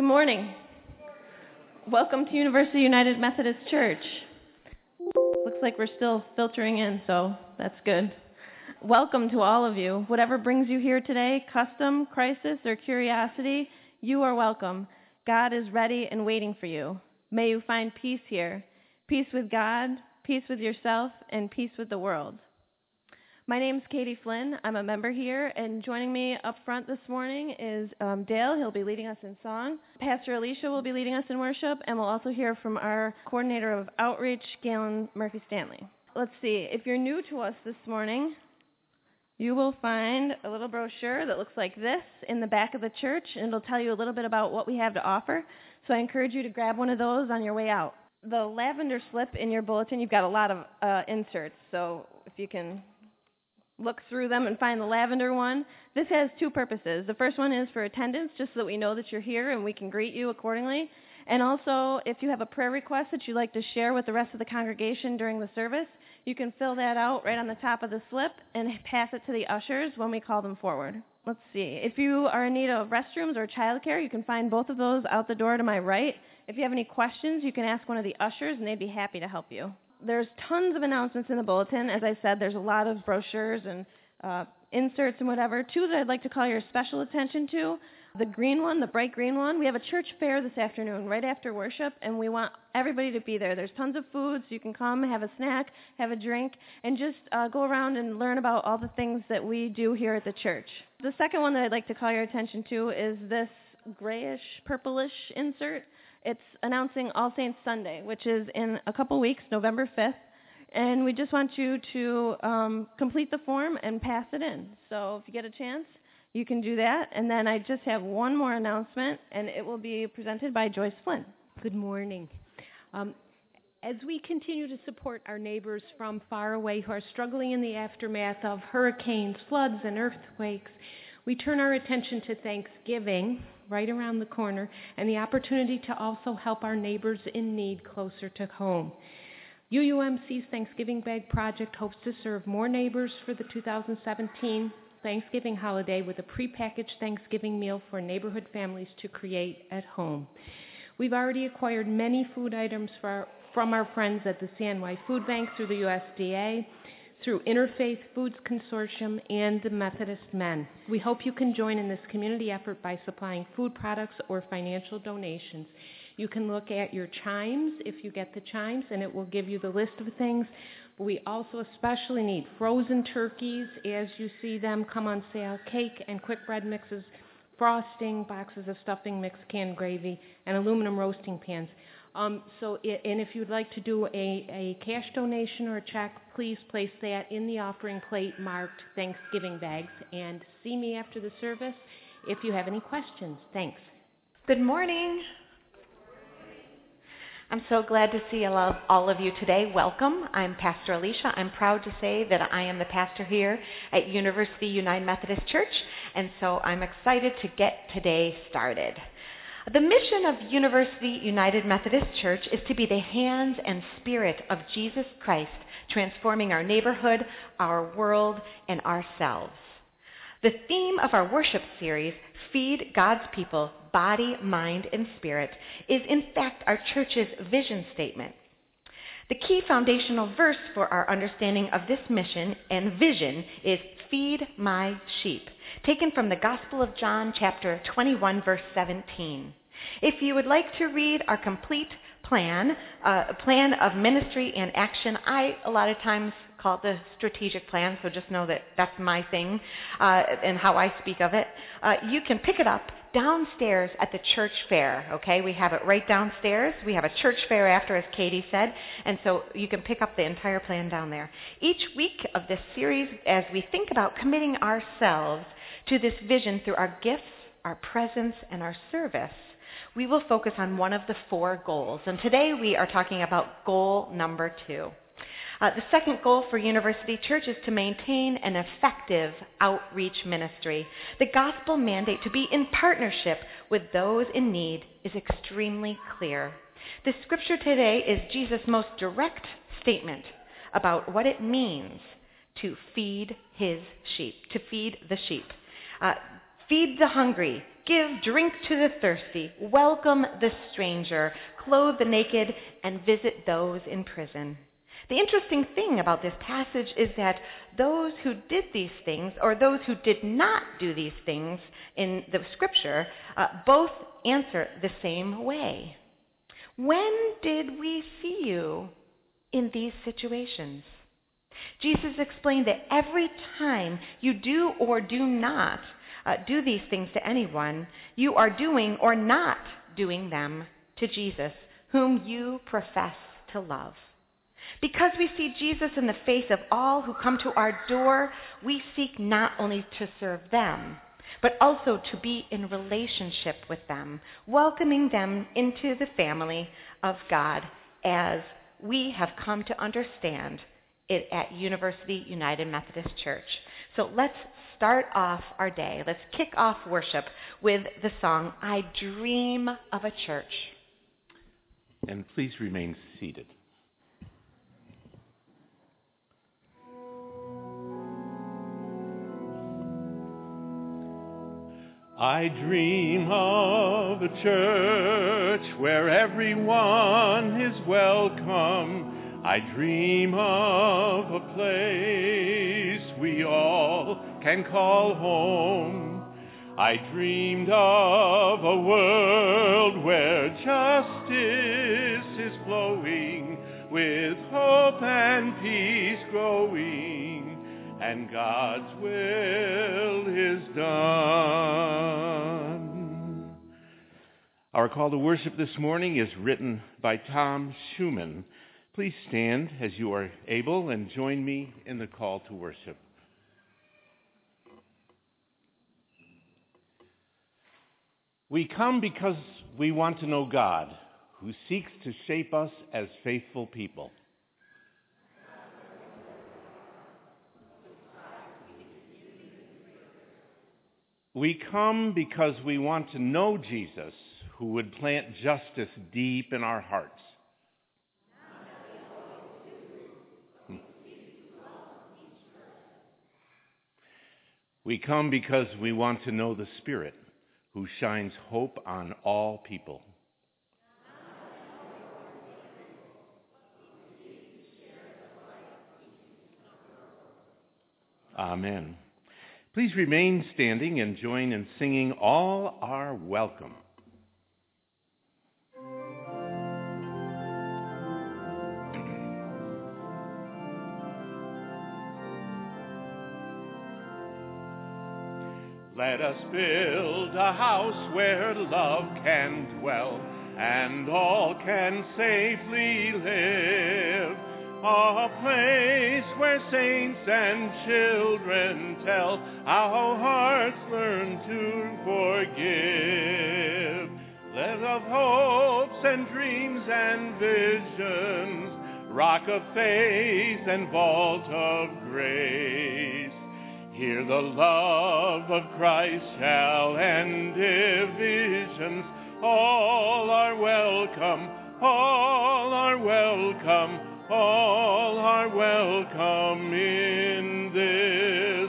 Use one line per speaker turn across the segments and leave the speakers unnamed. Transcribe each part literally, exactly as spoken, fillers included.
Good morning. Welcome to University United Methodist Church. Looks like we're still filtering in, so that's good. Welcome to all of you. Whatever brings you here today, custom, crisis, or curiosity, you are welcome. God is ready and waiting for you. May you find peace here. Peace with God, peace with yourself, and peace with the world. My name's Katie Flynn. I'm a member here, and joining me up front this morning is um, Dale. He'll be leading us in song. Pastor Alicia will be leading us in worship, and we'll also hear from our coordinator of outreach, Galen Murphy-Stanley. Let's see. If you're new to us this morning, you will find a little brochure that looks like this in the back of the church, and it'll tell you a little bit about what we have to offer. So I encourage you to grab one of those on your way out. The lavender slip in your bulletin, you've got a lot of uh, inserts, so if you can look through them and find the lavender one. This has two purposes. The first one is for attendance, just so that we know that you're here and we can greet you accordingly. And also, if you have a prayer request that you'd like to share with the rest of the congregation during the service, you can fill that out right on the top of the slip and pass it to the ushers when we call them forward. Let's see. If you are in need of restrooms or childcare, you can find both of those out the door to my right. If you have any questions, you can ask one of the ushers, and they'd be happy to help you. There's tons of announcements in the bulletin. As I said, there's a lot of brochures and uh, inserts and whatever. Two that I'd like to call your special attention to. The green one, the bright green one. We have a church fair this afternoon right after worship, and we want everybody to be there. There's tons of food, so you can come, have a snack, have a drink, and just uh, go around and learn about all the things that we do here at the church. The second one that I'd like to call your attention to is this grayish, purplish insert. It's announcing All Saints Sunday, which is in a couple weeks, November fifth, and we just want you to um, complete the form and pass it in. So if you get a chance, you can do that. And then I just have one more announcement, and it will be presented by Joyce Flynn.
Good morning. Um, as we continue to support our neighbors from far away who are struggling in the aftermath of hurricanes, floods, and earthquakes, we turn our attention to Thanksgiving right around the corner and the opportunity to also help our neighbors in need closer to home. U U M C's Thanksgiving Bag Project hopes to serve more neighbors for the two thousand seventeen Thanksgiving holiday with a prepackaged Thanksgiving meal for neighborhood families to create at home. We've already acquired many food items for our, from our friends at the C N Y Food Bank through the U S D A, through Interfaith Foods Consortium, and the Methodist Men. We hope you can join in this community effort by supplying food products or financial donations. You can look at your chimes if you get the chimes, and it will give you the list of things. But we also especially need frozen turkeys as you see them come on sale, cake and quick bread mixes, frosting, boxes of stuffing, mixed canned gravy, and aluminum roasting pans. Um, so, it, and if you'd like to do a, a cash donation or a check, please place that in the offering plate marked Thanksgiving Bags. And see me after the service if you have any questions. Thanks.
Good morning. I'm so glad to see all of, all of you today. Welcome. I'm Pastor Alicia. I'm proud to say that I am the pastor here at University United Methodist Church, and so I'm excited to get today started. The mission of University United Methodist Church is to be the hands and spirit of Jesus Christ, transforming our neighborhood, our world, and ourselves. The theme of our worship series, Feed God's People, Body, Mind, and Spirit, is in fact our church's vision statement. The key foundational verse for our understanding of this mission and vision is Feed My Sheep, taken from the Gospel of John, chapter twenty-one, verse seventeen. If you would like to read our complete plan, uh, plan of ministry and action, I a lot of times call it the strategic plan, so just know that that's my thing uh, and how I speak of it. Uh, you can pick it up downstairs at the church fair, okay? We have it right downstairs. We have a church fair after, as Katie said, and so you can pick up the entire plan down there. Each week of this series, as we think about committing ourselves to this vision through our gifts, our presence, and our service, we will focus on one of the four goals. And today we are talking about goal number two. Uh, the second goal for University Church is to maintain an effective outreach ministry. The gospel mandate to be in partnership with those in need is extremely clear. The scripture today is Jesus' most direct statement about what it means to feed his sheep, to feed the sheep. Uh, feed the hungry, give drink to the thirsty, welcome the stranger, clothe the naked, and visit those in prison. The interesting thing about this passage is that those who did these things, or those who did not do these things in the scripture, uh, both answer the same way. When did we see you in these situations? Jesus explained that every time you do or do not uh, do these things to anyone, you are doing or not doing them to Jesus, whom you profess to love. Because we see Jesus in the face of all who come to our door, we seek not only to serve them, but also to be in relationship with them, welcoming them into the family of God as we have come to understand it at University United Methodist Church. So let's start off our day. Let's kick off worship with the song, I Dream of a Church.
And please remain seated. I dream of a church where everyone is welcome. I dream of a place we all can call home. I dreamed of a world where justice is flowing, with hope and peace growing, and God's will is done. Our call to worship this morning is written by Tom Schumann. Please stand as you are able and join me in the call to worship. We come because we want to know God, who seeks to shape us as faithful people. We come because we want to know Jesus, who would plant justice deep in our hearts. We come because we want to know the Spirit, who shines hope on all people. Amen. Please remain standing and join in singing All Are Welcome. Let us build a house where love can dwell and all can safely live. A place where saints and children tell how hearts learn to forgive. Let of hopes and dreams and visions, rock of faith and vault of grace. Here the love of Christ shall end divisions. All are welcome, all are welcome, all are welcome in this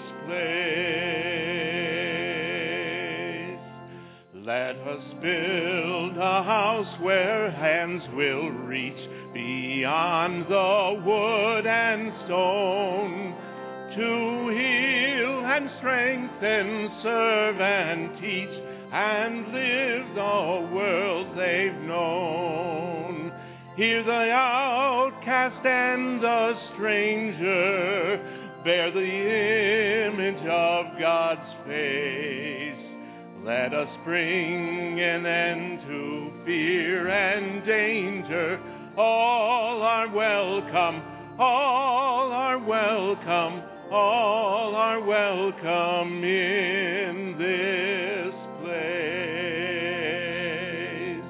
place. Let us build a house where hands will reach beyond the wood and stone, to heal and strengthen, serve and teach, and live the world they've known. Hear the outcast and the stranger bear the image of God's face. Let us bring an end to fear and danger. All are welcome, all are welcome, all are welcome in this place.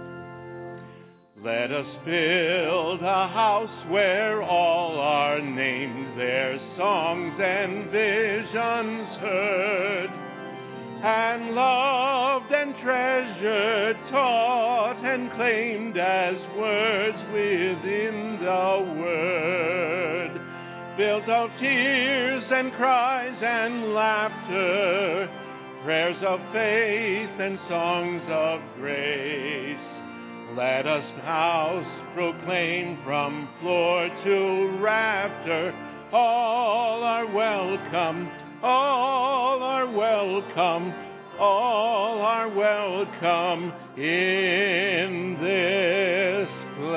Let us build a house where all are named, their songs and visions heard, and loved and treasured, taught and claimed as words within the Word. Built of tears and cries and laughter, prayers of faith and songs of grace. Let us house proclaim from floor to rafter, all are welcome, all are welcome, all are welcome in this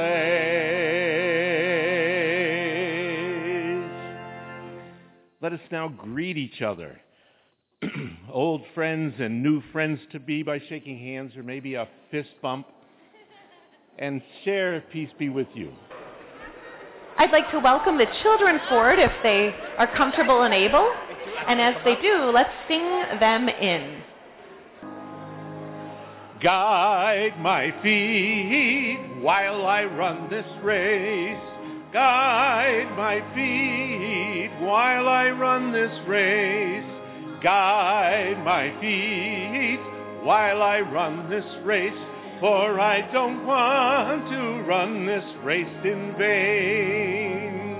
place. Let us now greet each other. Old friends and new friends to be by shaking hands or maybe a fist bump. And share peace be with you.
I'd like to welcome the children forward if they are comfortable and able. And as they do, let's sing them in.
Guide my feet while I run this race. Guide my feet while I run this race. Guide my feet while I run this race. For I don't want to run this race in vain.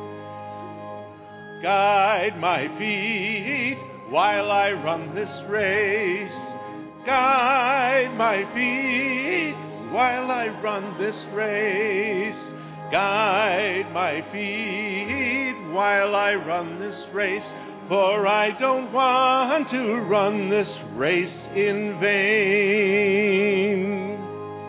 Guide my feet while I run this race. Guide my feet while I run this race. Guide my feet while I run this race. For I don't want to run this race in vain.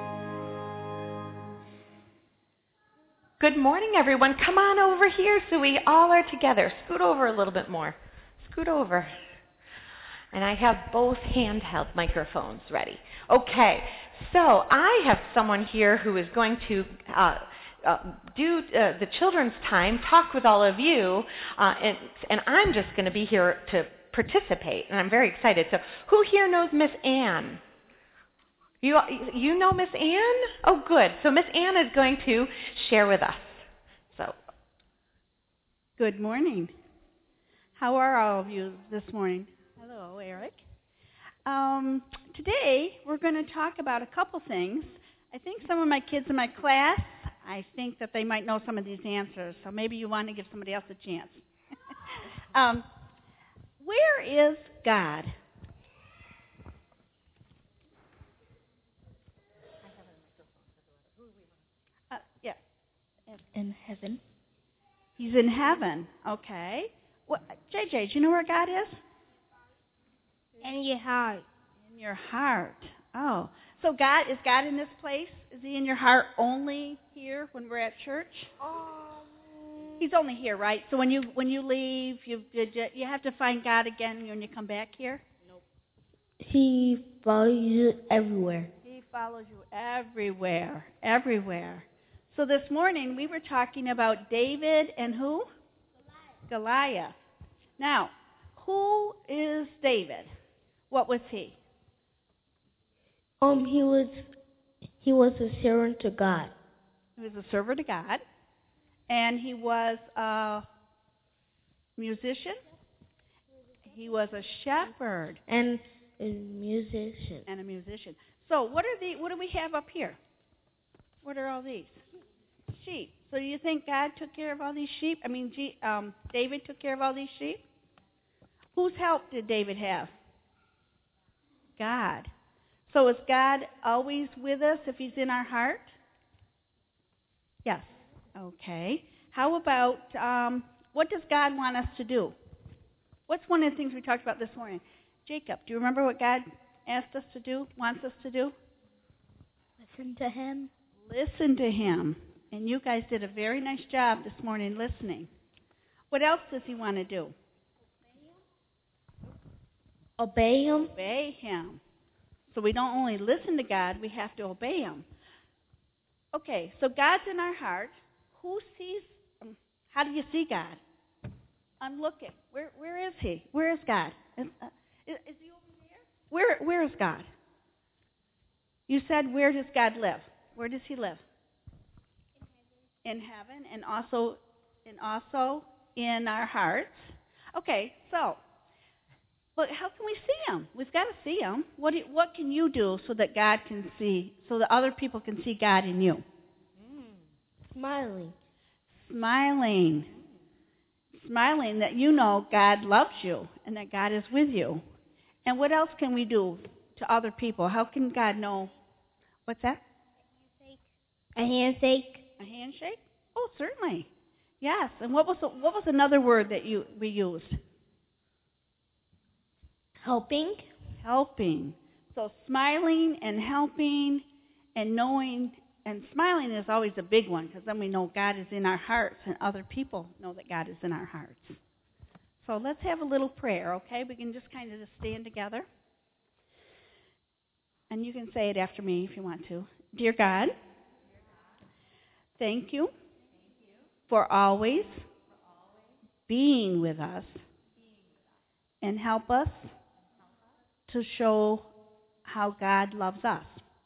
Good morning, everyone. Come on over here so we all are together. Scoot over a little bit more. Scoot over. And I have both handheld microphones ready. Okay, so I have someone here who is going to uh, uh, do uh, the children's time, talk with all of you, uh, and, and I'm just going to be here to participate, and I'm very excited. So who here knows Miss Ann? You, you know Miss Ann? Oh, good. So Miss Ann is going to share with us. So,
good morning. How are all of you this morning? Hello, Eric. Um, today, we're going to talk about a couple things. I think some of my kids in my class, I think that they might know some of these answers, so maybe you want to give somebody else a chance. um, where is God? Uh, yeah.
In heaven.
He's in heaven. Okay. Well, J J, do you know where God is?
In your heart.
In your heart. Oh. So God, is God in this place? Is he in your heart only here when we're at church?
Um,
He's only here, right? So when you when you leave, you you have to find God again when you come back here?
Nope. He follows you everywhere.
He follows you everywhere. Everywhere. So this morning we were talking about David and who? Goliath. Goliath. Now, who is David? What was he?
Um, he was he was a servant to God.
He was a servant to God, and he was a musician. He was a shepherd
and a musician.
And a musician. So, what are the what do we have up here? What are all these? Sheep. So, do you think God took care of all these sheep? I mean, G, um, David took care of all these sheep. Whose help did David have? God. So is God always with us if he's in our heart? Yes. Okay. How about, um, what does God want us to do? What's one of the things we talked about this morning? Jacob, do you remember what God asked us to do, wants us to do?
Listen to him.
Listen to him. And you guys did a very nice job this morning listening. What else does he want to do?
Obey him.
Obey him. So we don't only listen to God, we have to obey him. Okay, so God's in our heart. Who sees, um, how do you see God? I'm looking. Where Where is he? Where is God? Is, uh, is, is he over there? Where Where is God? You said, where does God live? Where does he live? In heaven. In heaven, and also, and also in our hearts. Okay, so, but how can we see him? We've got to see him. What do you, what can you do so that God can see, so that other people can see God in you?
Mm. Smiling.
Smiling. Smiling that you know God loves you and that God is with you. And what else can we do to other people? How can God know? What's that?
A handshake.
A handshake? Oh, certainly. Yes. And what was the, what was another word that you we used?
Helping.
Helping. So smiling and helping and knowing, and smiling is always a big one because then we know God is in our hearts and other people know that God is in our hearts. So let's have a little prayer, okay? We can just kind of just stand together. And you can say it after me if you want to. Dear God, thank you for always being with us and help us to show how God loves us.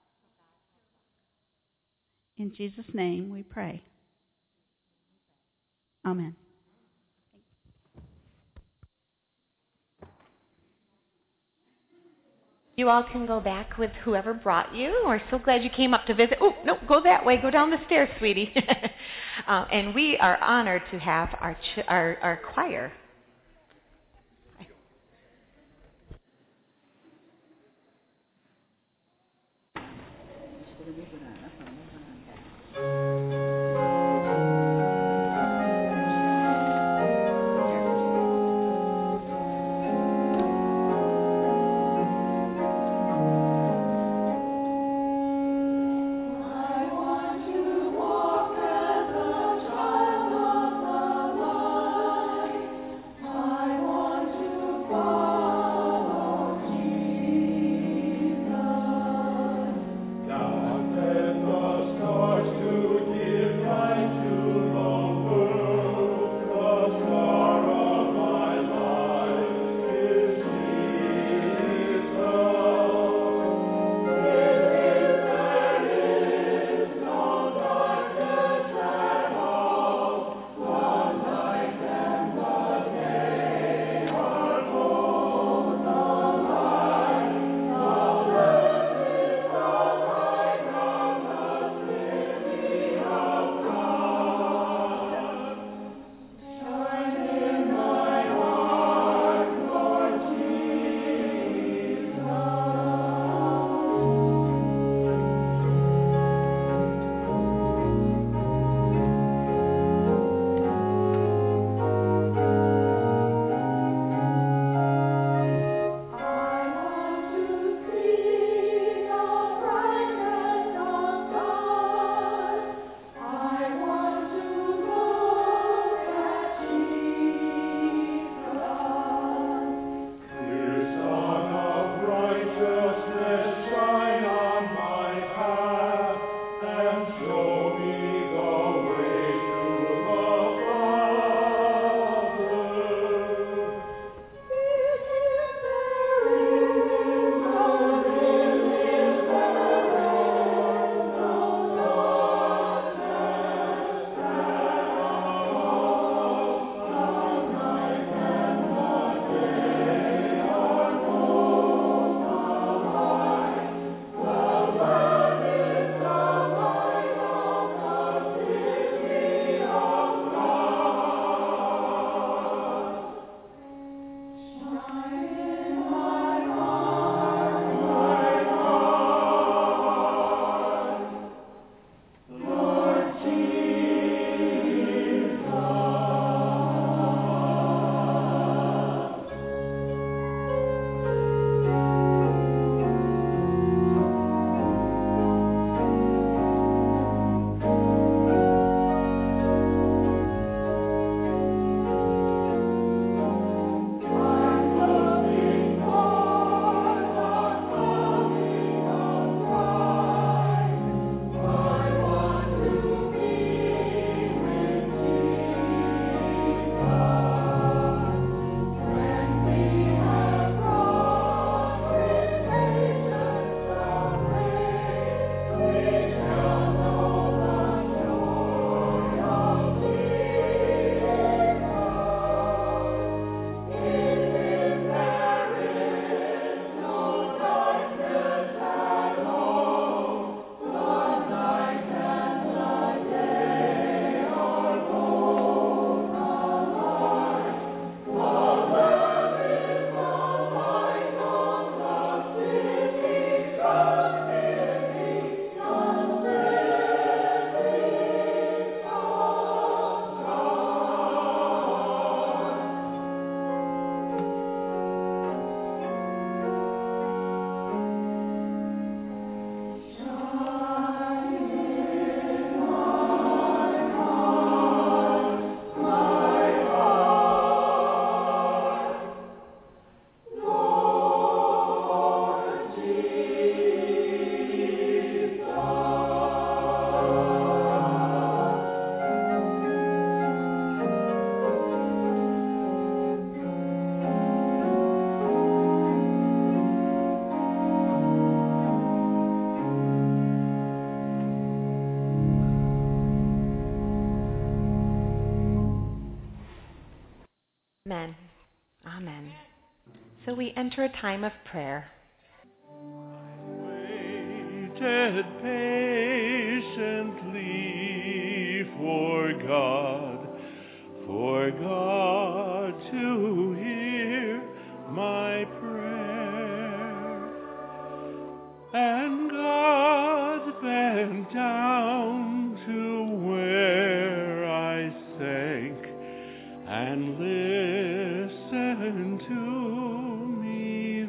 In Jesus' name we pray. Amen.
You all can go back with whoever brought you. We're so glad you came up to visit. Oh, no, go that way. Go down the stairs, sweetie. uh, and we are honored to have our, ch- our, our choir.
God sent the stars to
Amen. Amen. So we enter a time of prayer.
Waited patiently for God, for God to hear my prayer. And God bent down to where I sank and listened to me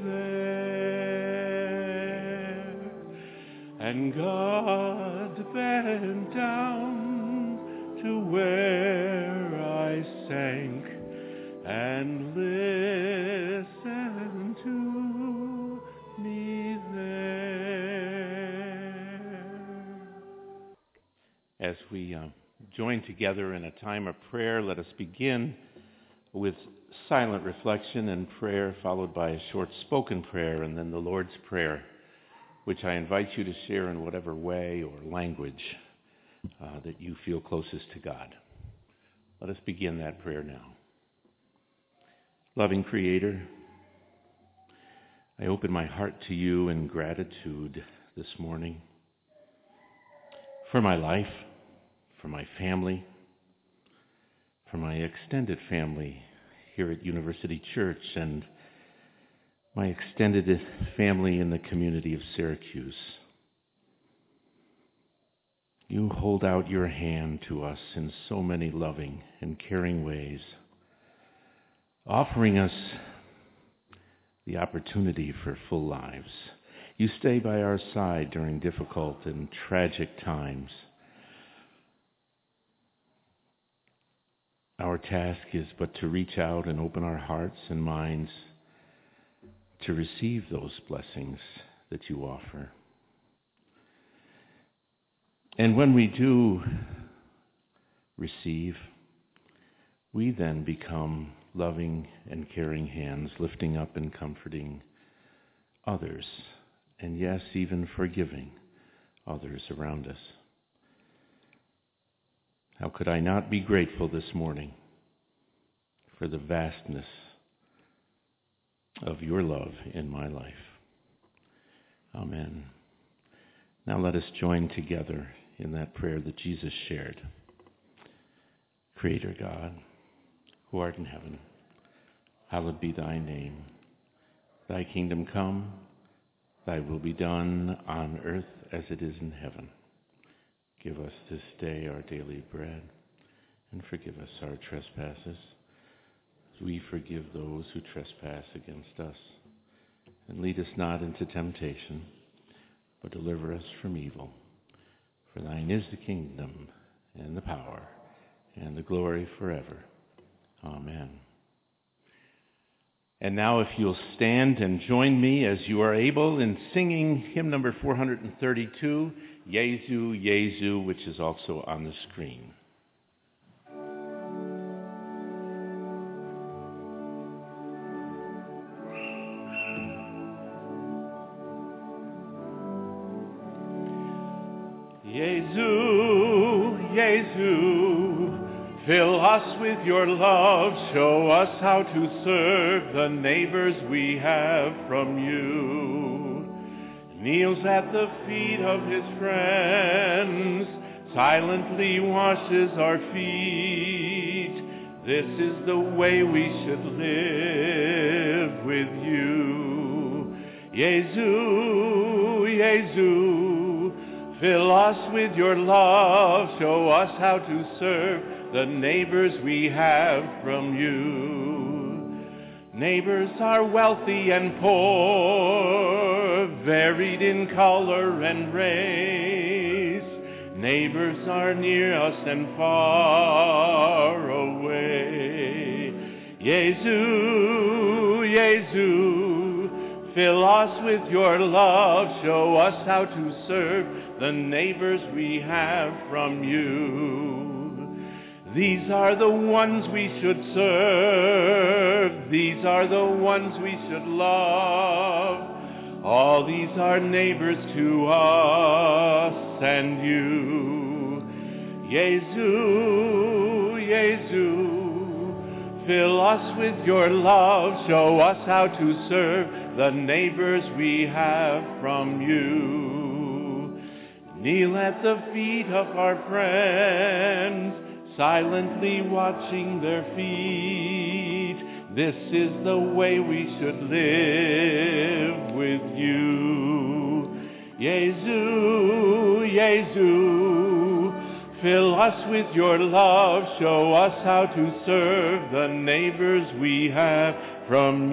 there. And God bent down to where I sank and listened to me there. As we uh, join together in a time of prayer, let us begin with silent reflection and prayer, followed by a short spoken prayer, and then the Lord's Prayer, which I invite you to share in whatever way or language uh, that you feel closest to God. Let us begin that prayer now. Loving Creator, I open my heart to you in gratitude this morning for my life, for my family, for my extended family here at University Church, and my extended family in the community of Syracuse. You hold out your hand to us in so many loving and caring ways, offering us the opportunity for full lives. You stay by our side during difficult and tragic times. Our task is but to reach out and open our hearts and minds to receive those blessings that you offer. And when we do receive, we then become loving and caring hands, lifting up and comforting others, and yes, even forgiving others around us. How could I not be grateful this morning for the vastness of your love in my life? Amen. Now let us join together in that prayer that Jesus shared. Creator God, who art in heaven, hallowed be thy name. Thy kingdom come, thy will be done on earth as it is in heaven. Give us this day our daily bread, and forgive us our trespasses, as we forgive those who trespass against us. And lead us not into temptation, but deliver us from evil. For thine is the kingdom, and the power, and the glory forever. Amen. And now if you'll stand and join me as you are able in singing hymn number four hundred thirty-two, Jesu, Jesu, which is also on the screen. Jesu, Jesu, fill us with your love, show us how to serve the neighbors we have from you. Kneels at the feet of his friends, silently washes our feet. This is the way we should live with you. Jesu, Jesu, fill us with your love, show us how to serve the neighbors we have from you. Neighbors are wealthy and poor, varied in color and race. Neighbors are near us and far away. Jesu, Jesu, fill us with your love, show us how to serve the neighbors we have from you. These are the ones we should serve. These are the ones we should love. All these are neighbors to us and you. Jesu, Jesu, Fill us with your love, show us how to serve the neighbors we have from you. Kneel at the feet of our friends, silently watching their feet. This is the way we should live with you. Jesu, Jesu, fill us with your love, show us how to serve the neighbors we have from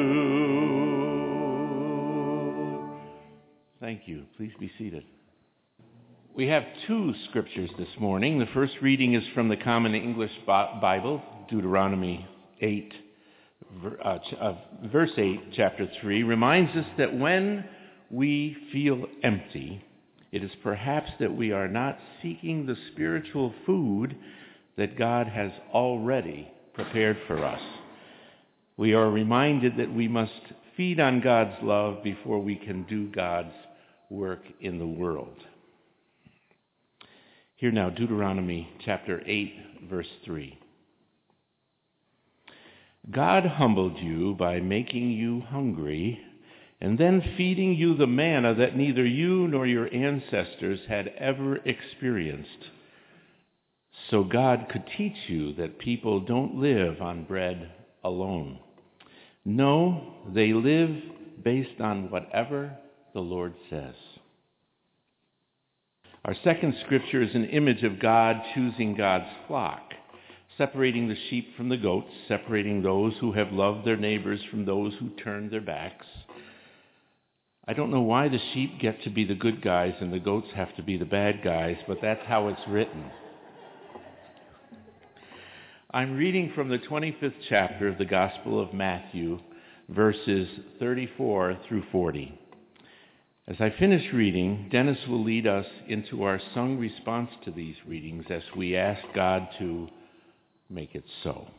you. Thank you. Please be seated. We have two scriptures this morning. The first reading is from the Common English Bible, Deuteronomy eight, uh, verse eight, chapter three, reminds us that when we feel empty, it is perhaps that we are not seeking the spiritual food that God has already prepared for us. We are reminded that we must feed on God's love before we can do God's work in the world. Here now, Deuteronomy chapter eight, verse three. God humbled you by making you hungry and then feeding you the manna that neither you nor your ancestors had ever experienced. So God could teach you that people don't live on bread alone. No, they live based on whatever the Lord says. Our second scripture is an image of God choosing God's flock, separating the sheep from the goats, separating those who have loved their neighbors from those who turned their backs. I don't know why the sheep get to be the good guys and the goats have to be the bad guys, but that's how it's written. I'm reading from the twenty-fifth chapter of the Gospel of Matthew, verses thirty-four through forty. As I finish reading, Dennis will lead us into our sung response to these readings as we ask God to make it so.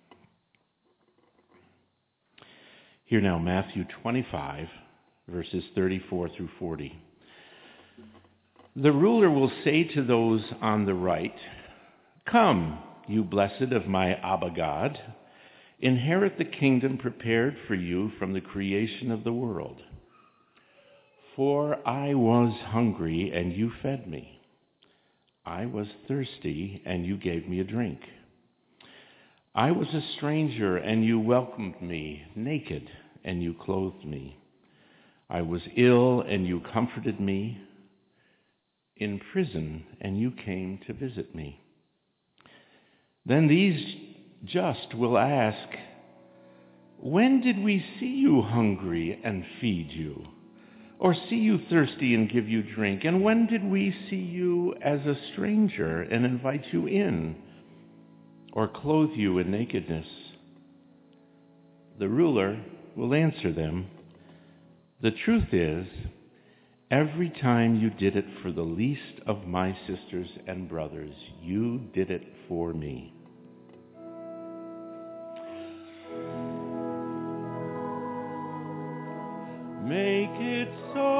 Here now, Matthew twenty-five, verses thirty-four through forty. The ruler will say to those on the right, "Come, you blessed of my Abba God, inherit the kingdom prepared for you from the creation of the world. For I was hungry, and you fed me. I was thirsty, and you gave me a drink. I was a stranger, and you welcomed me, naked, and you clothed me. I was ill, and you comforted me, in prison, and you came to visit me." Then these just will ask, "When did we see you hungry and feed you? Or see you thirsty and give you drink? And when did we see you as a stranger and invite you in? Or clothe you in nakedness?" The ruler will answer them, "The truth is, every time you did it for the least of my sisters and brothers, you did it for me." Make it so,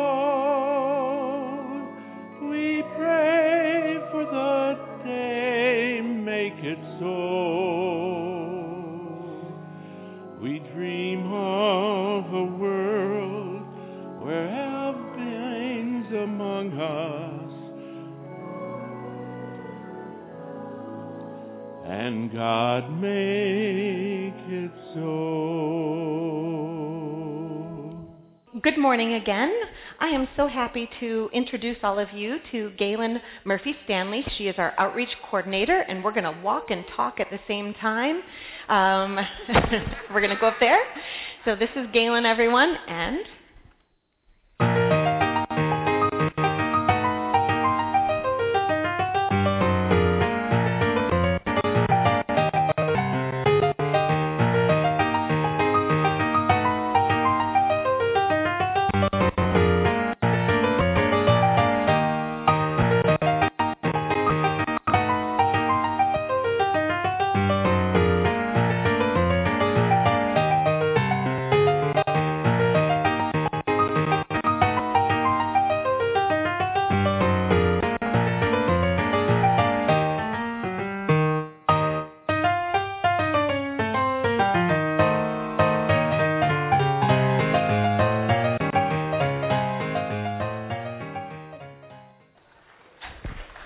we pray for the day, make it so. We dream of a world where love reigns among us, and God make it so.
Good morning again. I am so happy to introduce all of you to Galen Murphy-Stanley. She is our outreach coordinator, and we're going to walk and talk at the same time. Um, we're going to go up there. So this is Galen, everyone, and...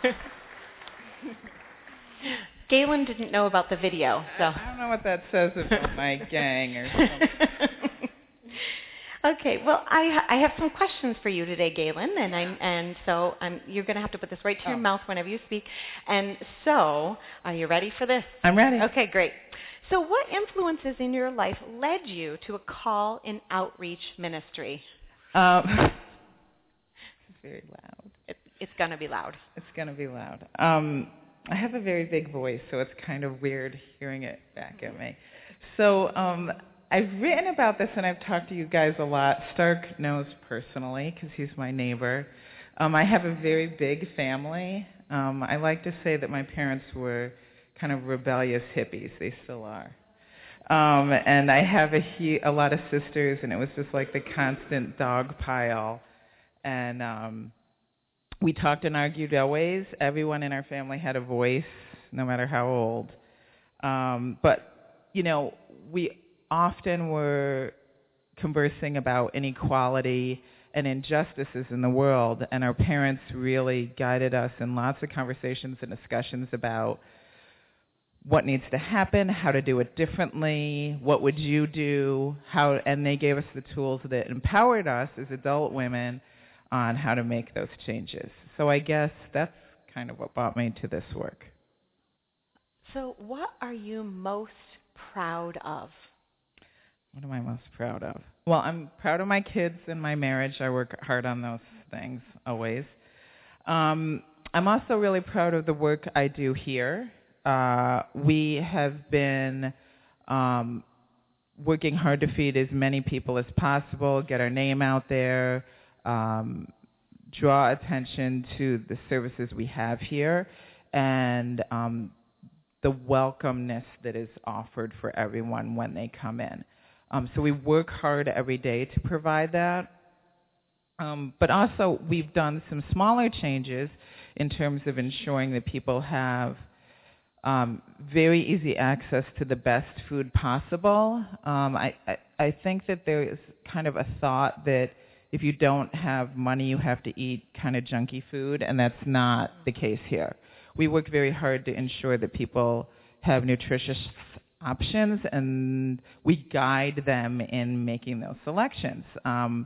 Galen didn't know about the video, so.
I don't know what that says about my gang or something.
Okay, well, I I have some questions for you today, Galen, and I'm and so I'm you're going to have to put this right to your
Oh.
mouth whenever you speak. And so, are you ready for this?
I'm ready.
Okay, great. So, what influences in your life led you to a call in outreach ministry?
Um, it's very loud.
It, it's going to be loud.
It's going to be loud. Um, I have a very big voice, so it's kind of weird hearing it back at me. So um, I've written about this, and I've talked to you guys a lot. Stark knows personally because he's my neighbor. Um, I have a very big family. Um, I like to say that my parents were kind of rebellious hippies. They still are. Um, and I have a, he- a lot of sisters, and it was just like the constant dog pile. And um, we talked and argued always. Everyone in our family had a voice, no matter how old. Um, but, you know, we often were conversing about inequality and injustices in the world, and our parents really guided us in lots of conversations and discussions about what needs to happen, how to do it differently, what would you do, how, and they gave us the tools that empowered us as adult women on how to make those changes. So I guess that's kind of what brought me to this work.
So, what are you most proud of?
What am I most proud of? Well, I'm proud of my kids and my marriage. I work hard on those things always. Um, I'm also really proud of the work I do here. Uh, we have been um, working hard to feed as many people as possible, get our name out there, um, draw attention to the services we have here, and um, the welcomeness that is offered for everyone when they come in. Um, so we work hard every day to provide that. Um, but also we've done some smaller changes in terms of ensuring that people have um, very easy access to the best food possible. Um, I, I, I think that there is kind of a thought that if you don't have money, you have to eat kind of junky food, and that's not the case here. We work very hard to ensure that people have nutritious options, and we guide them in making those selections. Um,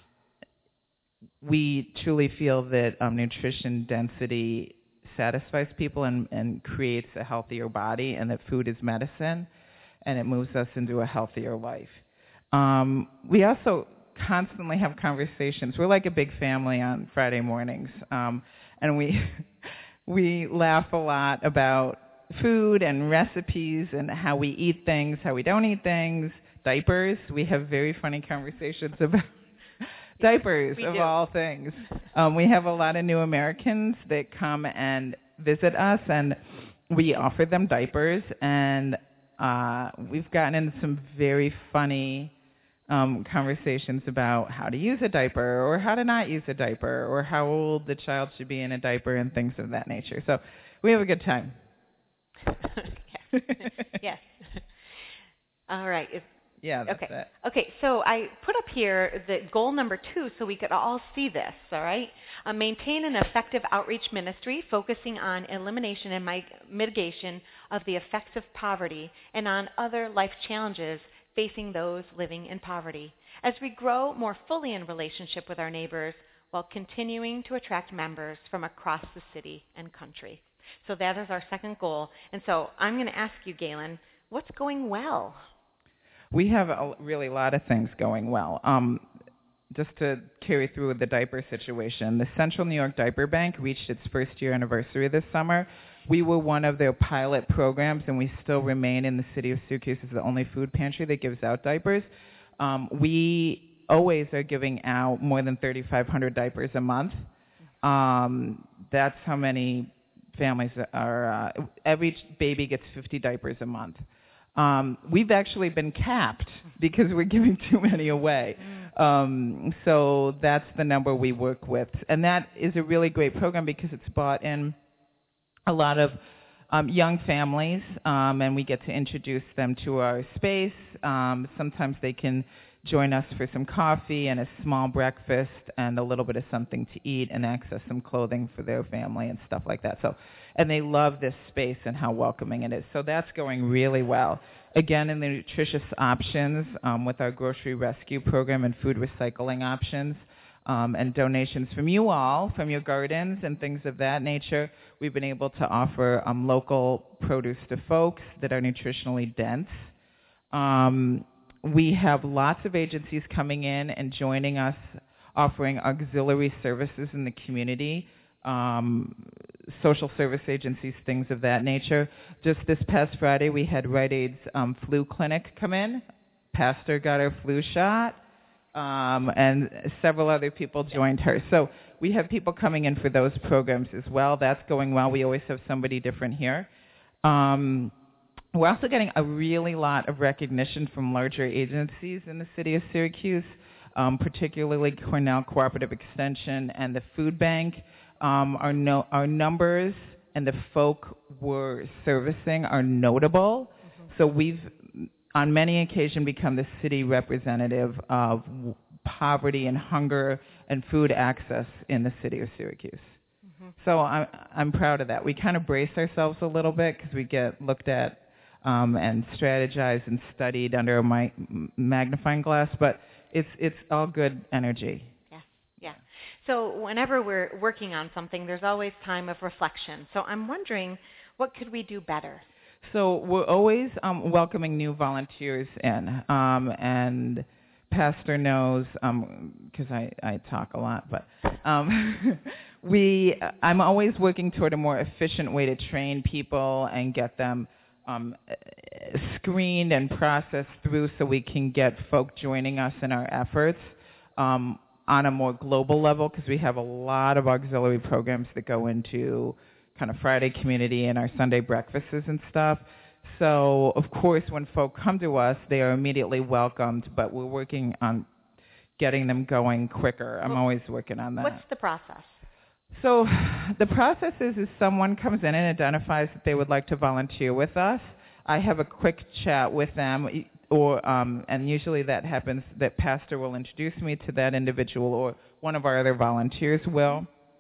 we truly feel that um, nutrition density satisfies people and, and creates a healthier body, and that food is medicine, and it moves us into a healthier life. Um, we also constantly have conversations. We're like a big family on Friday mornings, um, and we we laugh a lot about food and recipes and how we eat things, how we don't eat things, diapers. We have very funny conversations about diapers, of
do.
all things. Um, we have a lot of new Americans that come and visit us, and we offer them diapers, and uh, we've gotten into some very funny um, conversations about how to use a diaper or how to not use a diaper or how old the child should be in a diaper and things of that nature. So we have a good time.
yes. yes. All right. Is,
yeah, that's
okay.
it.
Okay, so I put up here the goal number two so we could all see this, all right? Uh, maintain an effective outreach ministry focusing on elimination and mi- mitigation of the effects of poverty and on other life challenges facing those living in poverty as we grow more fully in relationship with our neighbors while continuing to attract members from across the city and country. So that is our second goal. And so I'm going to ask you, Galen, what's going well?
We have a really lot of things going well. Um, just to carry through with the diaper situation, the Central New York Diaper Bank reached its first year anniversary this summer. We were one of their pilot programs, and we still remain in the city of Syracuse as the only food pantry that gives out diapers. Um, we always are giving out more than thirty-five hundred diapers a month. Um, that's how many families are, uh, every baby gets fifty diapers a month. Um, we've actually been capped because we're giving too many away. Um, so that's the number we work with. And that is a really great program because it's brought in a lot of um, young families, um, and we get to introduce them to our space. Um, sometimes they can join us for some coffee and a small breakfast and a little bit of something to eat and access some clothing for their family and stuff like that. So, and they love this space and how welcoming it is. So that's going really well. Again, in the nutritious options um, with our grocery rescue program and food recycling options um, and donations from you all, from your gardens and things of that nature, we've been able to offer um, local produce to folks that are nutritionally dense. Um, we have lots of agencies coming in and joining us, offering auxiliary services in the community, um, social service agencies, things of that nature. Just this past Friday, we had Rite Aid's um, flu clinic come in. Pastor got her flu shot, um, and several other people joined her. So we have people coming in for those programs as well. That's going well. We always have somebody different here. Um, we're also getting a really lot of recognition from larger agencies in the city of Syracuse, um, particularly Cornell Cooperative Extension and the Food Bank. Um, our, no, our numbers and the folk we're servicing are notable. Mm-hmm. So we've, on many occasions, become the city representative of w- poverty and hunger and food access in the city of Syracuse. Mm-hmm. So I'm, I'm proud of that. We kind of brace ourselves a little bit because we get looked at um, and strategized and studied under a mi- magnifying glass, but it's it's all good energy.
So whenever we're working on something, there's always time of reflection. So I'm wondering, what could we do better?
So we're always um, welcoming new volunteers in, um, and Pastor knows, because um, I, I talk a lot, but um, we I'm always working toward a more efficient way to train people and get them um, screened and processed through so we can get folk joining us in our efforts. Um, on a more global level, because we have a lot of auxiliary programs that go into kind of Friday community and our Sunday breakfasts and stuff. So, of course, when folk come to us, they are immediately welcomed, but we're working on getting them going quicker. I'm well, always working on that.
What's the process?
So the process is, is someone comes in and identifies that they would like to volunteer with us. I have a quick chat with them. Or um, and usually that happens that pastor will introduce me to that individual, or one of our other volunteers will.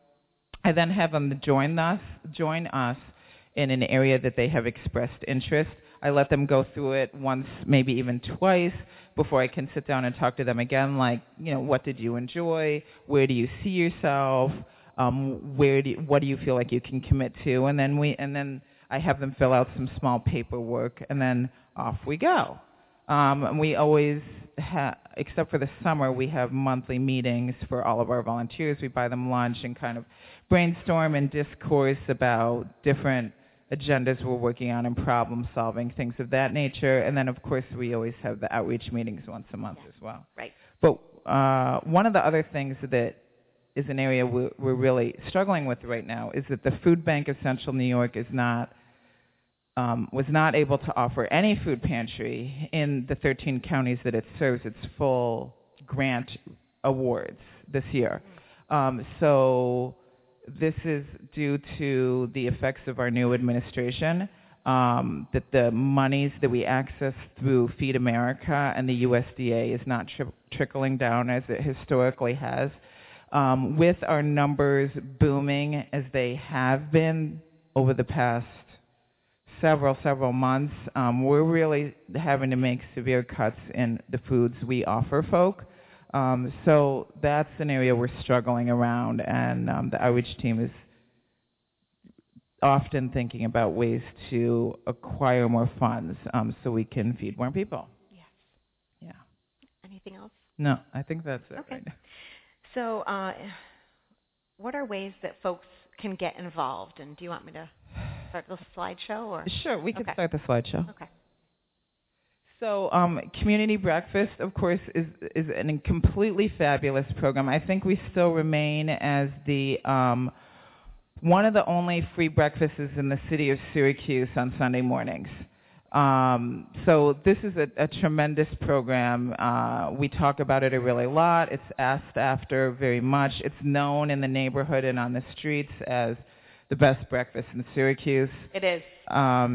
I then have them join us, join us in an area that they have expressed interest. I let them go through it once, maybe even twice, before I can sit down and talk to them again. Like, you know, what did you enjoy? Where do you see yourself? Um, where do you, what do you feel like you can commit to? And then we and then I have them fill out some small paperwork, and then off we go. Um, and we always have, except for the summer, we have monthly meetings for all of our volunteers. We buy them lunch and kind of brainstorm and discourse about different agendas we're working on and problem solving, things of that nature. And then, of course, we always have the outreach meetings once a month
yeah.
as well.
Right.
But uh, one of the other things that is an area we're, we're really struggling with right now is that the Food Bank of Central New York is not Um, was not able to offer any food pantry in the thirteen counties that it serves its full grant awards this year. Um, so this is due to the effects of our new administration, um, that the monies that we access through Feed America and the U S D A is not tri- trickling down as it historically has. Um, with our numbers booming as they have been over the past several, several months, um, we're really having to make severe cuts in the foods we offer folk. Um, so that's an area we're struggling around, and um, the outreach team is often thinking about ways to acquire more funds um, so we can feed more people.
Yes.
Yeah.
Anything else?
No, I think that's it
okay.
right now.
So uh, what are ways that folks can get involved? And do you want me to start the slideshow? Or?
Sure, we can
okay.
start the slideshow.
Okay.
So um, Community Breakfast, of course, is is a completely fabulous program. I think we still remain as the um, one of the only free breakfasts in the city of Syracuse on Sunday mornings. Um, so this is a, a tremendous program. Uh, we talk about it a really lot. It's asked after very much. It's known in the neighborhood and on the streets as the best breakfast in Syracuse.
It is.
Um,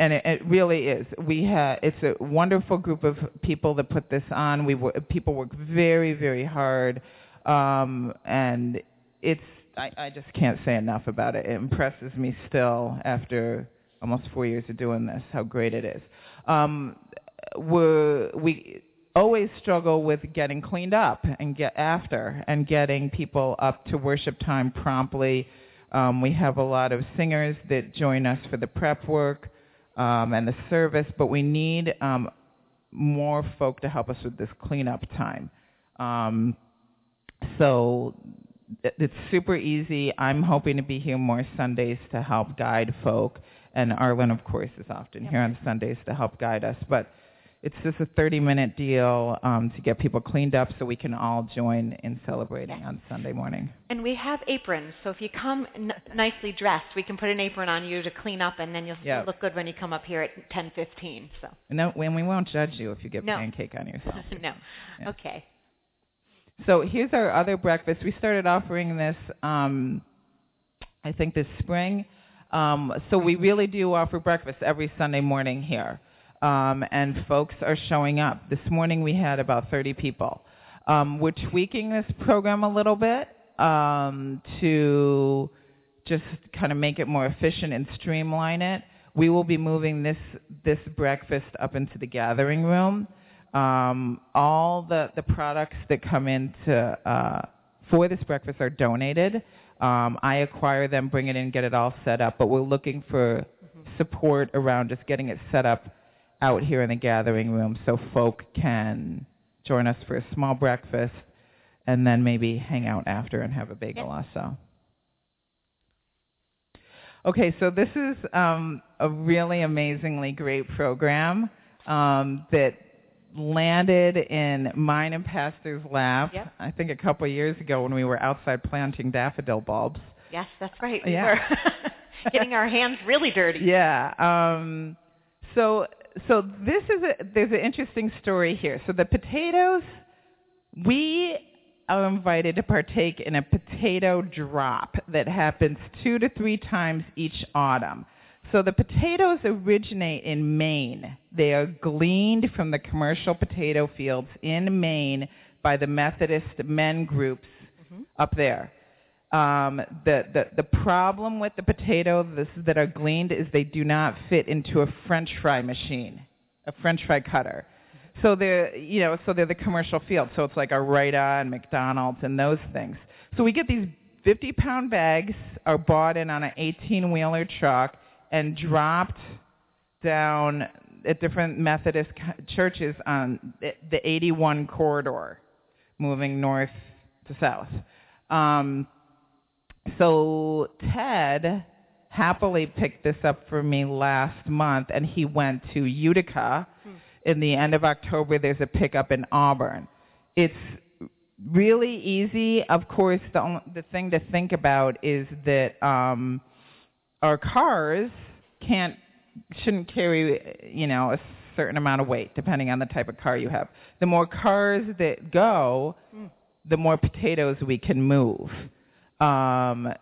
and it, it really is. We ha- It's a wonderful group of people that put this on. We w- people work very, very hard, um, and it's I, I just can't say enough about it. It impresses me still after almost four years of doing this, how great it is. Um, we're, we always struggle with getting cleaned up and get after and getting people up to worship time promptly. Um, we have a lot of singers that join us for the prep work um, and the service, but we need um, more folk to help us with this cleanup time. Um, so it's super easy. I'm hoping to be here more Sundays to help guide folk, and Arlen, of course, is often yep. here on Sundays to help guide us. But it's just a thirty-minute deal um, to get people cleaned up so we can all join in celebrating yes. on Sunday morning.
And we have aprons, so if you come n- nicely dressed, we can put an apron on you to clean up, and then you'll yep. look good when you come up here at ten fifteen. So.
No, and we won't judge you if you get
no.
pancake on yourself.
no.
Yeah.
Okay.
So here's our other breakfast. We started offering this, um, I think, this spring. Um, so we really do offer breakfast every Sunday morning here. Um, and folks are showing up. This morning we had about thirty people. Um, we're tweaking this program a little bit um, to just kind of make it more efficient and streamline it. We will be moving this this breakfast up into the gathering room. Um, all the, the products that come into uh, for this breakfast are donated. Um, I acquire them, bring it in, get it all set up, but we're looking for mm-hmm. support around just getting it set up out here in the gathering room so folk can join us for a small breakfast and then maybe hang out after and have a bagel yep. also. Okay, so this is um, a really amazingly great program um, that landed in mine and Pastor's lap, yep. I think a couple of years ago when we were outside planting daffodil bulbs.
Yes, that's right. We
yeah.
were getting our hands really dirty.
Yeah. Um, so so this is a, there's an interesting story here. So the potatoes, we are invited to partake in a potato drop that happens two to three times each autumn. So the potatoes originate in Maine. They are gleaned from the commercial potato fields in Maine by the Methodist men groups mm-hmm. up there. Um, the, the, the problem with the potatoes that are gleaned is they do not fit into a French fry machine, a French fry cutter. So they're, you know, so they're the commercial field. So it's like a Rita and McDonald's and those things. So we get these fifty-pound bags are bought in on an eighteen-wheeler truck and dropped down at different Methodist churches on the eighty-one corridor, moving north to south. Um, so Ted happily picked this up for me last month, and he went to Utica. Hmm. In the end of October, there's a pickup in Auburn. It's really easy. Of course, the only, the thing to think about is that um, our cars can't shouldn't carry, you know, a certain amount of weight, depending on the type of car you have. The more cars that go, mm. the more potatoes we can move. Um,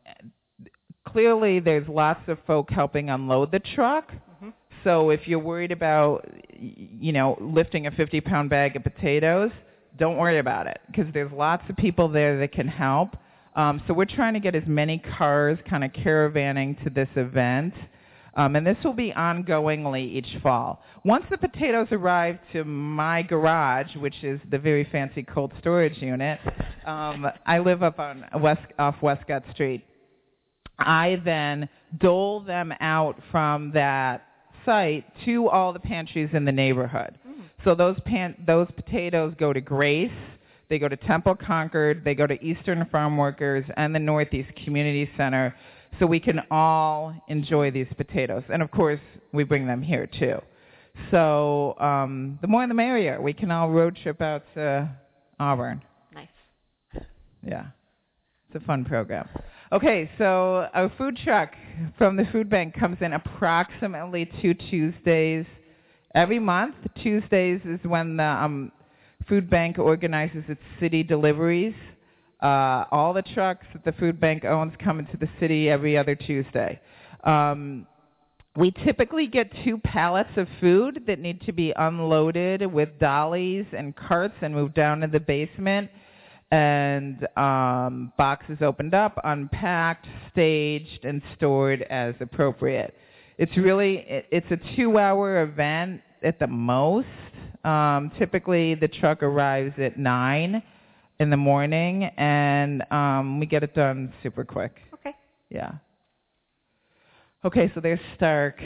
clearly, there's lots of folk helping unload the truck. Mm-hmm. So if you're worried about, you know, lifting a fifty-pound bag of potatoes, don't worry about it, because there's lots of people there that can help. Um, so we're trying to get as many cars kind of caravanning to this event. Um, and this will be ongoingly each fall. Once the potatoes arrive to my garage, which is the very fancy cold storage unit, um, I live up on West, off Westcott Street. I then dole them out from that site to all the pantries in the neighborhood. Mm. So those pan- those potatoes go to Grace, they go to Temple Concord, they go to Eastern Farm Workers, and the Northeast Community Center, so we can all enjoy these potatoes. And, of course, we bring them here, too. So um, the more the merrier. We can all road trip out to Auburn.
Nice.
Yeah. It's a fun program. Okay, so our food truck from the food bank comes in approximately two Tuesdays every month. Tuesdays is when the um, food bank organizes its city deliveries. Uh, all the trucks that the food bank owns come into the city every other Tuesday. Um, we typically get two pallets of food that need to be unloaded with dollies and carts and moved down to the basement, and um, boxes opened up, unpacked, staged, and stored as appropriate. It's really, it, it's a two-hour event at the most. Um, typically, the truck arrives at nine in the morning, and um, we get it done super quick.
Okay.
Yeah. Okay, so there's Stark.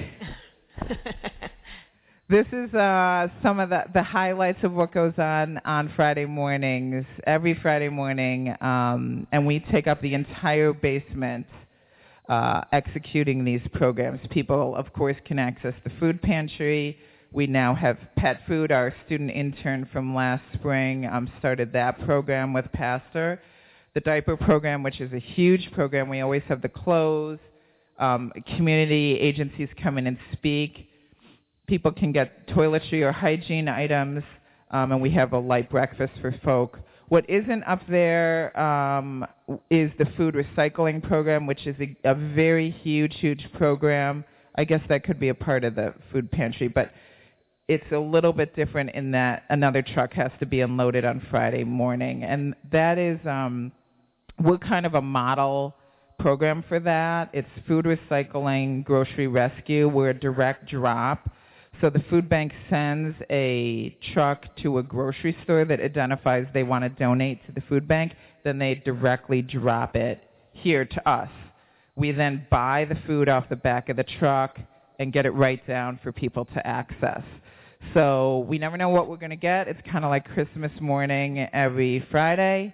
This is uh, some of the, the highlights of what goes on on Friday mornings, every Friday morning, um, and we take up the entire basement uh, executing these programs. People, of course, can access the food pantry. We now have pet food. Our student intern from last spring um, started that program with Pastor. The diaper program, which is a huge program. We always have the clothes. Um, community agencies come in and speak. People can get toiletry or hygiene items, um, and we have a light breakfast for folk. What isn't up there um, is the food recycling program, which is a, a very huge, huge program. I guess that could be a part of the food pantry, but it's a little bit different in that another truck has to be unloaded on Friday morning. And that is, um, we're kind of a model program for that. It's food recycling, grocery rescue. We're a direct drop. So the food bank sends a truck to a grocery store that identifies they want to donate to the food bank. Then they directly drop it here to us. We then buy the food off the back of the truck and get it right down for people to access. So we never know what we're going to get. It's kind of like Christmas morning every Friday.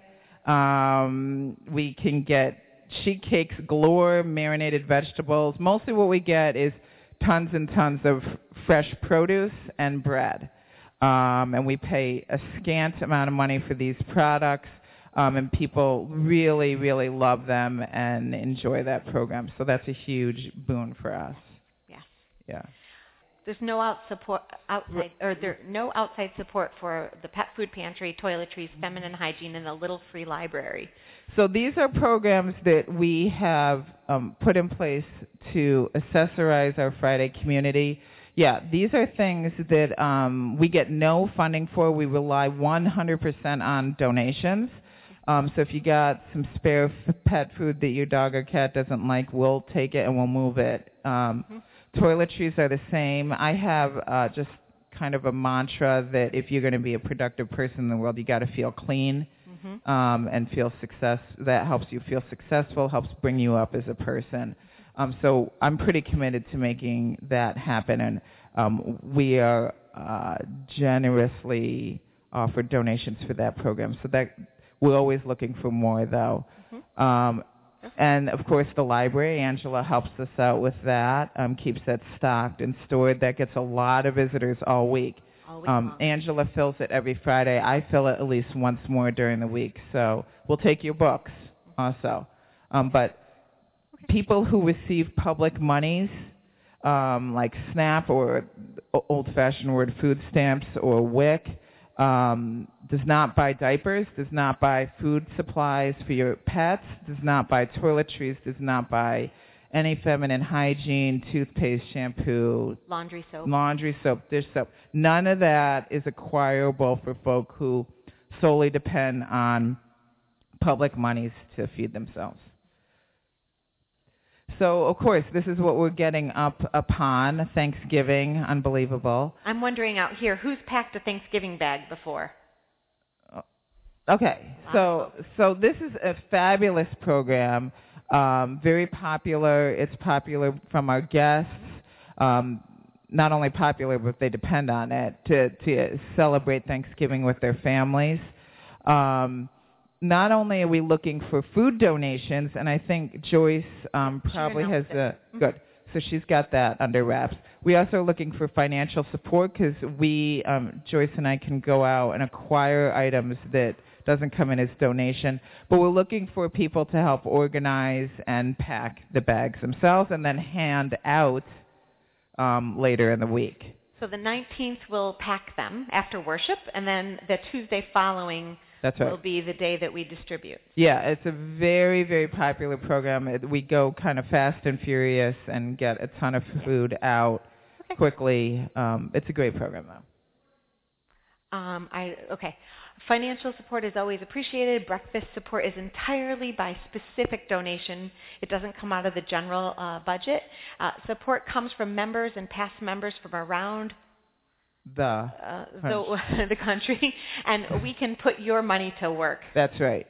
Um, we can get sheet cakes galore, marinated vegetables. Mostly what we get is tons and tons of fresh produce and bread. Um, and we pay a scant amount of money for these products, um, and people really, really love them and enjoy that program. So that's a huge boon for us.
Yes.
Yeah.
There's no out support outside, or there no outside support for the pet food pantry, toiletries, feminine hygiene, and the little free library.
So these are programs that we have um, put in place to accessorize our Friday community. Yeah, these are things that um, we get no funding for. We rely one hundred percent on donations. Um, so if you got some spare f- pet food that your dog or cat doesn't like, we'll take it and we'll move it. Um, mm-hmm. Toiletries are the same. I have uh, just kind of a mantra that if you're going to be a productive person in the world, you got to feel clean mm-hmm. um, and feel success. That helps you feel successful, helps bring you up as a person. Um, so I'm pretty committed to making that happen, and um, we are uh, generously offer donations for that program. So that we're always looking for more, though. Mm-hmm. Um, And, of course, the library, Angela helps us out with that, um, keeps that stocked and stored. That gets a lot of visitors all week.
All week
um,
long.
Angela fills it every Friday. I fill it at least once more during the week. So we'll take your books also. Um, but okay. People who receive public monies, um, like SNAP or old-fashioned word food stamps or W I C, Um, does not buy diapers, does not buy food supplies for your pets, does not buy toiletries, does not buy any feminine hygiene, toothpaste, shampoo,
laundry soap,
laundry soap, dish soap. None of that is acquirable for folk who solely depend on public monies to feed themselves. So, of course, this is what we're getting up upon Thanksgiving. Unbelievable.
I'm wondering out here, who's packed a Thanksgiving bag before?
Okay, so so this is a fabulous program, um, very popular. It's popular from our guests. Um, not only popular, but they depend on it to, to celebrate Thanksgiving with their families. Um Not only are we looking for food donations, and I think Joyce um, probably has a mm-hmm. good, so she's got that under wraps. We also are looking for financial support because we, um, Joyce and I, can go out and acquire items that doesn't come in as donation. But we're looking for people to help organize and pack the bags themselves, and then hand out um, later in the week.
So the nineteenth we'll pack them after worship, and then the Tuesday following
That's right.
will be the day that we distribute.
Yeah, it's a very, very popular program. It, we go kind of fast and furious and get a ton of food out
Okay.
quickly. Um, it's a great program, though.
Um, I okay. Financial support is always appreciated. Breakfast support is entirely by specific donation. It doesn't come out of the general uh, budget. Uh, support comes from members and past members from around
The
uh, the, the country, and we can put your money to work.
That's right.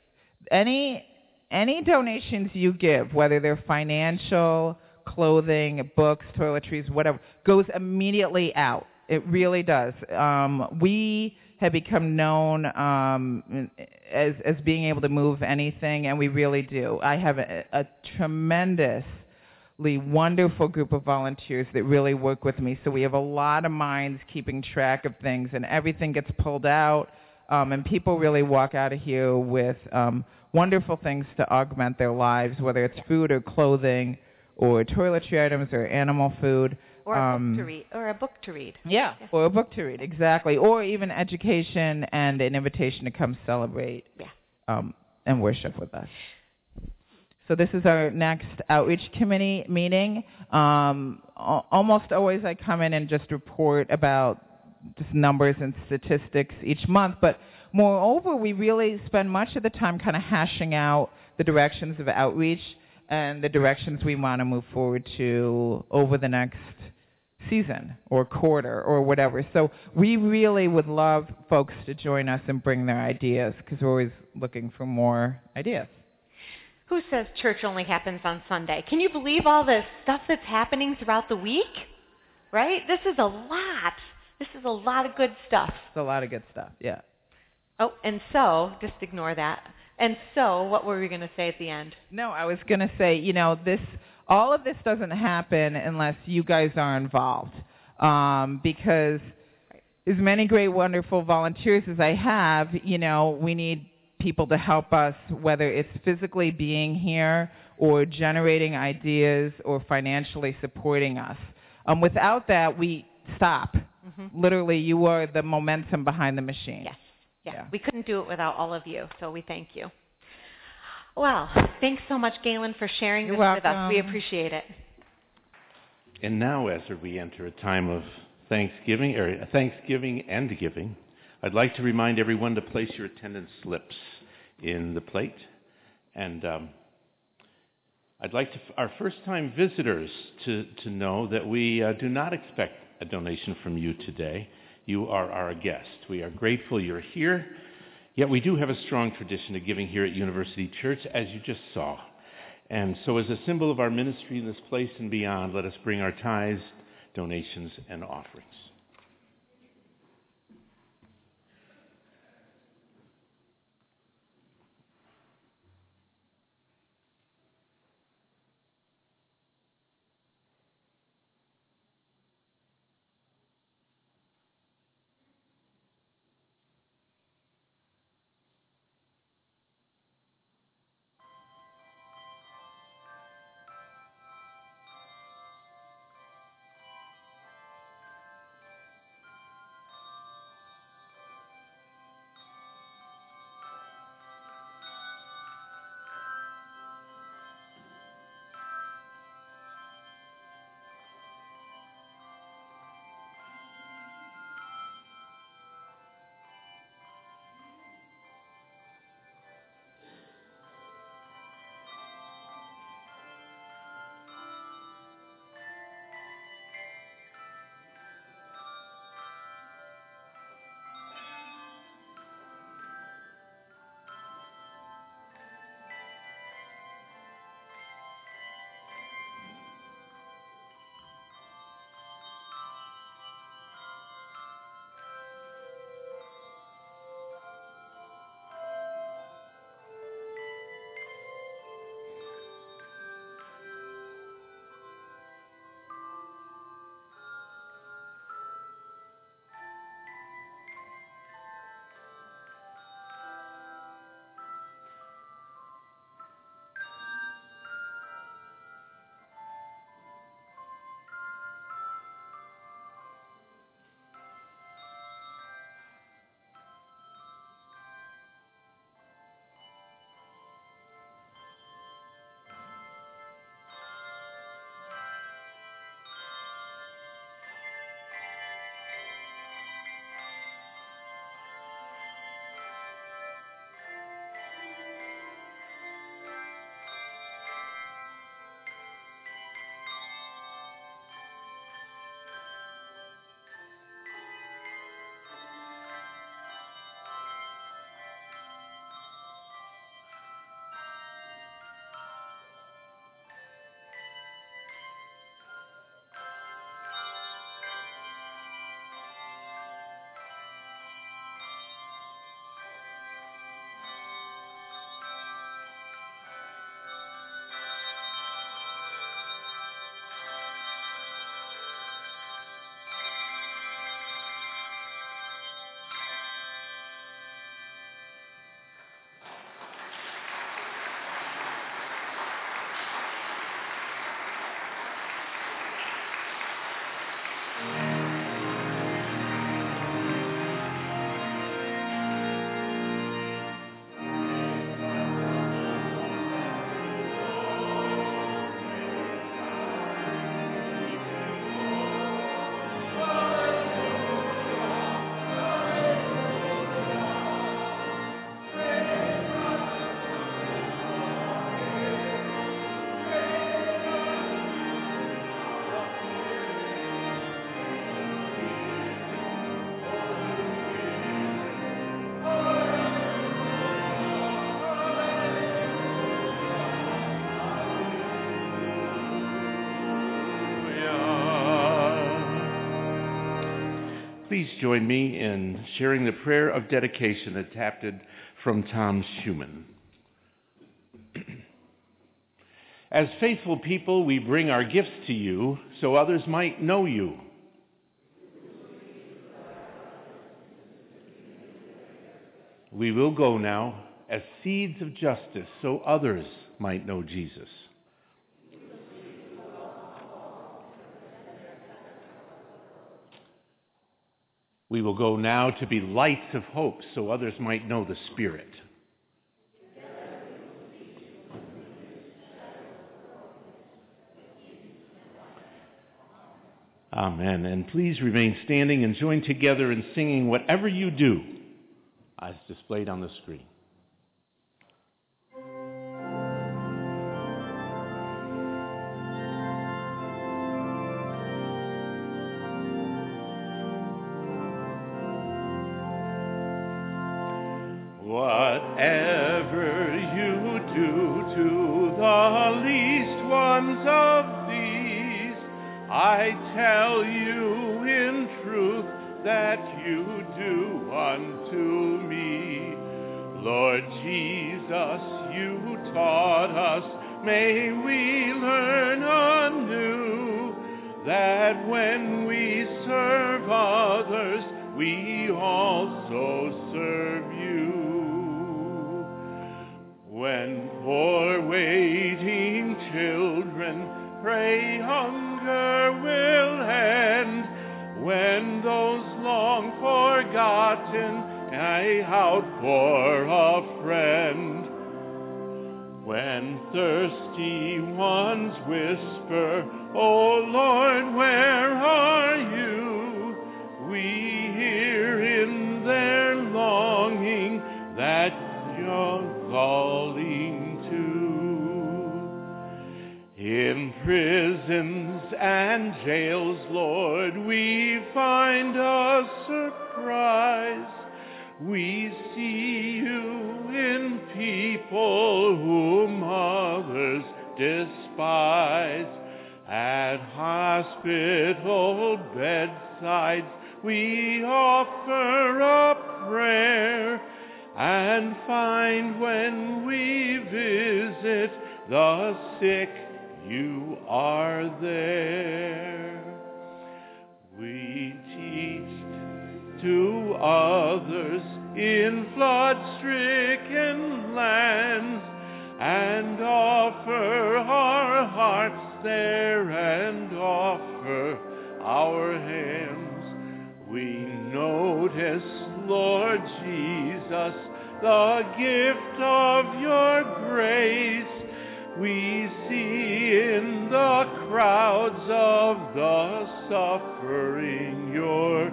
Any any donations you give, whether they're financial, clothing, books, toiletries, whatever, goes immediately out. It really does. Um, we have become known um, as as being able to move anything, and we really do. I have a, a tremendously wonderful group of volunteers that really work with me. So we have a lot of minds keeping track of things, and everything gets pulled out, um, and people really walk out of here with um, wonderful things to augment their lives, whether it's food or clothing or toiletry items or animal food.
Or a
um,
book to read. Or a book to read.
Yeah, yeah, or a book to read, exactly. Or even education and an invitation to come celebrate
yeah.
um, and worship with us. So this is our next outreach committee meeting. Um, al- almost always I come in and just report about just numbers and statistics each month. But moreover, we really spend much of the time kind of hashing out the directions of outreach and the directions we want to move forward to over the next season or quarter or whatever. So we really would love folks to join us and bring their ideas because we're always looking for more ideas.
Who says church only happens on Sunday? Can you believe all the stuff that's happening throughout the week? Right? This is a lot. This is a lot of good stuff.
It's a lot of good stuff, yeah.
Oh, and so, just ignore that. And so, what were we going to say at the end?
No, I was going to say, you know, this, all of this doesn't happen unless you guys are involved. Um, because as many great, wonderful volunteers as I have, you know, we need people to help us, whether it's physically being here or generating ideas or financially supporting us. Um, without that, we stop. Mm-hmm. Literally, you are the momentum behind the machine.
Yes. Yeah.
yeah.
We couldn't do it without all of you, so we thank you. Well, thanks so much, Galen, for sharing
You're
this
welcome.
with us. We appreciate it.
And now, as we enter a time of Thanksgiving, or Thanksgiving and giving, I'd like to remind everyone to place your attendance slips in the plate. And um, I'd like to, our first-time visitors to, to know that we uh, do not expect a donation from you today. You are our guest. We are grateful you're here, yet we do have a strong tradition of giving here at University Church, as you just saw. And so as a symbol of our ministry in this place and beyond, let us bring our tithes, donations, and offerings. Please join me in sharing the prayer of dedication adapted from Tom Schumann. As faithful people, we bring our gifts to you so others might know you. We will go now as seeds of justice so others might know Jesus. We will go now to be lights of hope so others might know the Spirit. Amen. And please remain standing and join together in singing Whatever You Do, as displayed on the screen. Whatever you do to the least ones of these, I tell you in truth that you do unto me. Lord Jesus, you taught us, may we learn anew, that when we serve others, we also serve you. When poor waiting children pray, hunger will end. When those long forgotten cry out for a friend. When thirsty ones whisper, "Oh Lord, where are you?" we hear in their longing that you're calling too. In prisons and jails, Lord, we find a surprise. We see you in people whom others despise. At hospital bedsides, we offer up prayer, and find when we visit the sick, you are there. We teach to others in flood-stricken lands, and offer our hearts there and offer our hands. We notice, Lord Jesus, the gift of your grace. We see in the crowds of the suffering your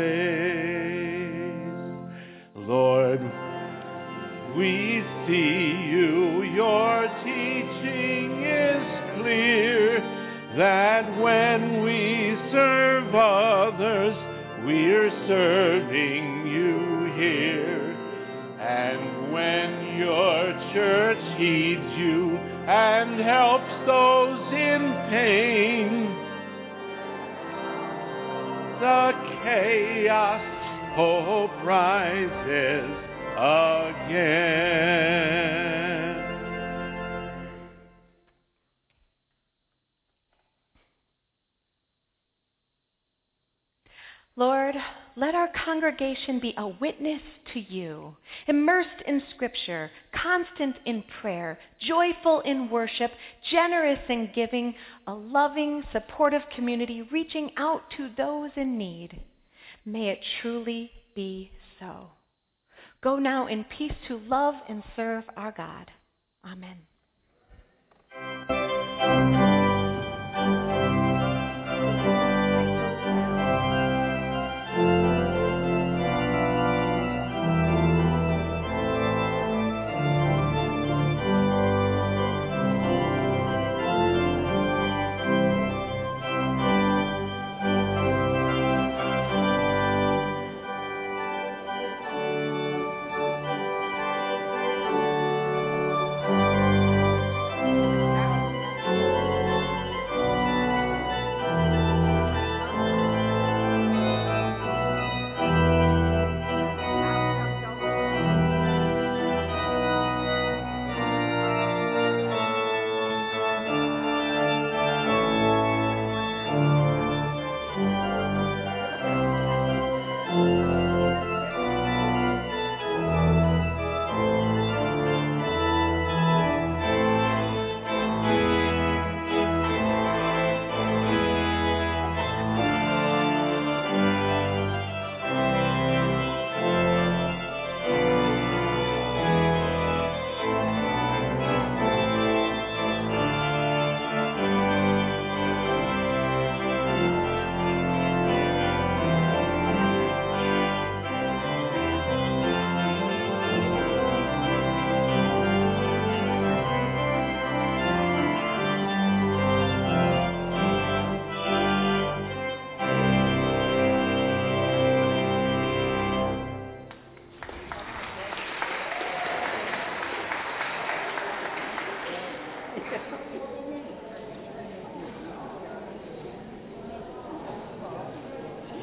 face. Lord, we see you, your teaching is clear, that when we serve others, we're serving you here. And when your church heeds you and helps those in pain, the chaos hope rises again.
Lord, let our congregation be a witness to you, immersed in Scripture, constant in prayer, joyful in worship, generous in giving, a loving, supportive community reaching out to those in need. May it truly be so. Go now in peace to love and serve our God. Amen.